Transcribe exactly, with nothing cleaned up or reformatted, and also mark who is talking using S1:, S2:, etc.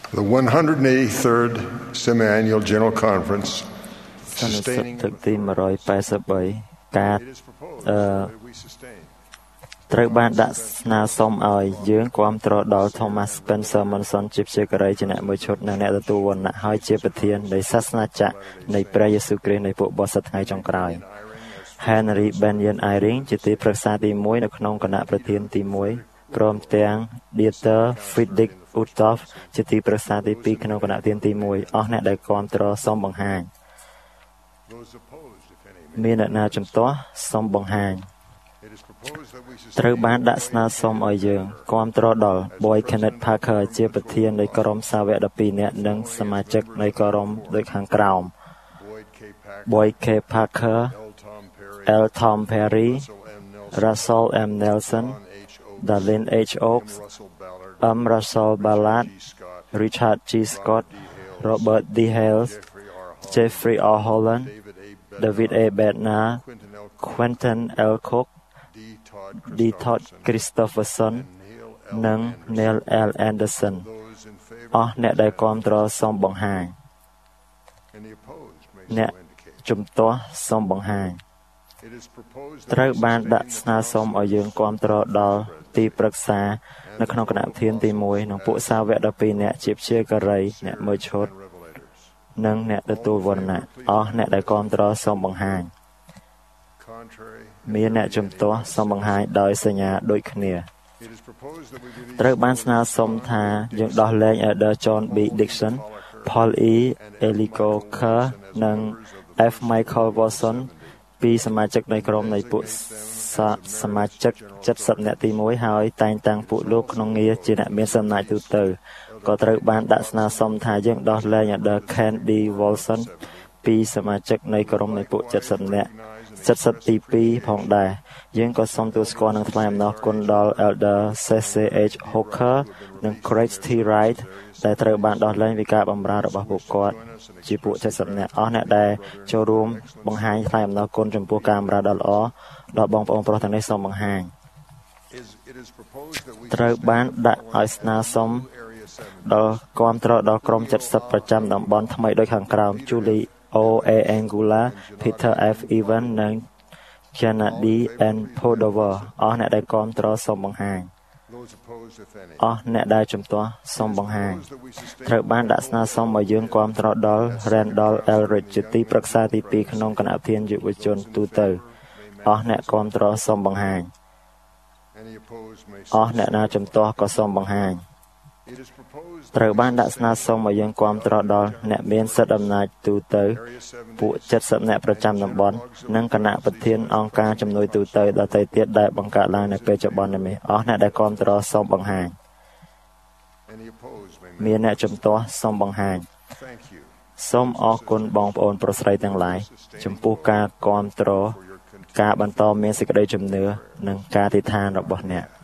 S1: The one hundred eighty-third Semi-Annual General Conference
S2: សន្និសីទទឹកទីone eighty-threeការត្រូវបានដាក់ស្នើសុំឲ្យយើងគាំទ្រដល់ Thomas Spencer Monson ជាព្យាការីជាអ្នកមួយឈុតនិងអ្នកទទួលវណ្ណៈហើយជាប្រធាននៃសាសនាចក្រនៃព្រះយេស៊ូវគ្រីស្ទនៃពួកបរិសុទ្ធថ្ងៃចុងក្រោយ Henry Benyon Eyring ជាទីប្រឹក្សាទីoneនៅក្នុងគណៈប្រធានទីoneព្រមទាំង Dieter Friedrich Uchtdorf ជាទីប្រឹក្សាទីtwoក្នុងគណៈប្រធានទីoneអស់អ្នកដែលគាំទ្រសូមបង្ហាញមានអ្នកណាជំទាស់សូមបង្ហាញត្រូវបានដាក់ស្នើសុំឲ្យយើងគាំទ្រដល់ Boyd Kenneth Parker ជាប្រធាននៃក្រុមសាវកtwelveនាក់និងសមាជិកនៃក្រុមដូចខាងក្រោម Boyd K Parker L Tom Perry Russell M Nelson Darlene H Oaks M Russell Ballard Richard G Scott Robert D Hales Jeffrey R Holland David A Bednar Quentin L Cook D Todd Christopherson និង Neil L Anderson អស់អ្នកដែលគាំទ្រសូមបង្ហាញអ្នកជំទាស់សូមបង្ហាញត្រូវបានដាក់ស្នើសុំឲ្យយើងគាំទ្រដល់ទីប្រឹក្សានៅក្នុងគណៈប្រធានទីoneនិងពួកសាវកtwelveនាក់ជាព្យាការីអ្នកមួយឈុតនិងអ្នកទទួលវណ្ណៈអស់អ្នកដែលគាំទ្រសូមបង្ហាញមានអ្នកជំទាស់សូមបង្ហាញដោយសញ្ញាដូចគ្នាត្រូវបានស្នើសុំថាយើងដោះលែង Elder John B Dixon Paul E Elicoker និង F Michael Watson ពីសមាជិកនៃក្រុមនៃពួកសមាជិកseventyនាក់ទីoneហើយតែងតាំងពួកលោកក្នុងងារជាអ្នកមានសំណាចទូទៅក៏ត្រូវបានដាក់ស្នើសុំថាយើងដោះលែង Elder Ken D Wilson ពីសមាជិកនៃក្រុមនៃពួកseventyនាក់seventyទីtwoផងដែរយើងក៏សូមទូលស្គាល់និងថ្លែងអំណរគុណដល់ Elder C C H Hooker និង Craig T Wright ដែលត្រូវបានដោះលែងពីការបម្រើរបស់ពួកគាត់ជាពួកseventyនាក់អស់អ្នកដែលចូលរួមបង្ហាញថ្លែងអំណរគុណចំពោះការបម្រើដ៏ល្អដល់បងប្អូនប្រុសទាំងនេះសូមបង្ហាញត្រូវបានដាក់ឲ្យស្នើសុំដល់គាំទ្រដល់ក្រុមseventyប្រចាំតំបន់ថ្មីដូចខាងក្រោម Julie O A Angula Peter F Evans និង Jana D N Podover អស់អ្នកដែលគាំទ្រសូមបង្ហាញអស់អ្នកដែលជំទាស់សូមបង្ហាញត្រូវបានដាក់ស្នើសុំឲ្យយើងគាំទ្រដល់ Randall Elrich ជាទីប្រឹក្សាទីtwoក្នុងគណៈប្រធានយុវជនទូទៅអស់អ្នកគាំទ្រសូមបង្ហាញអស់អ្នកណាជំទាស់ក៏សូមបង្ហាញត្រូវបានដាក់ស្នើសុំឲ្យយើងគាំទ្រដល់អ្នកមានសិទ្ធិអំណាចទូទៅពួកseventyអ្នកប្រចាំតំបន់និងគណៈប្រធានអង្គការជំនួយទូទៅដទៃទៀតដែលបង្កើតឡើងនៅពេលចុប្បន្ននេះអស់អ្នកដែលគាំទ្រសូមបង្ហាញមានអ្នកជំទាស់សូមបង្ហាញសូមអរគុណបងប្អូនប្រុសស្រីទាំងឡាយចំពោះការគាំទ្រការបន្តមានសេចក្តីជំនឿនិងការអធិដ្ឋានរបស់អ្នក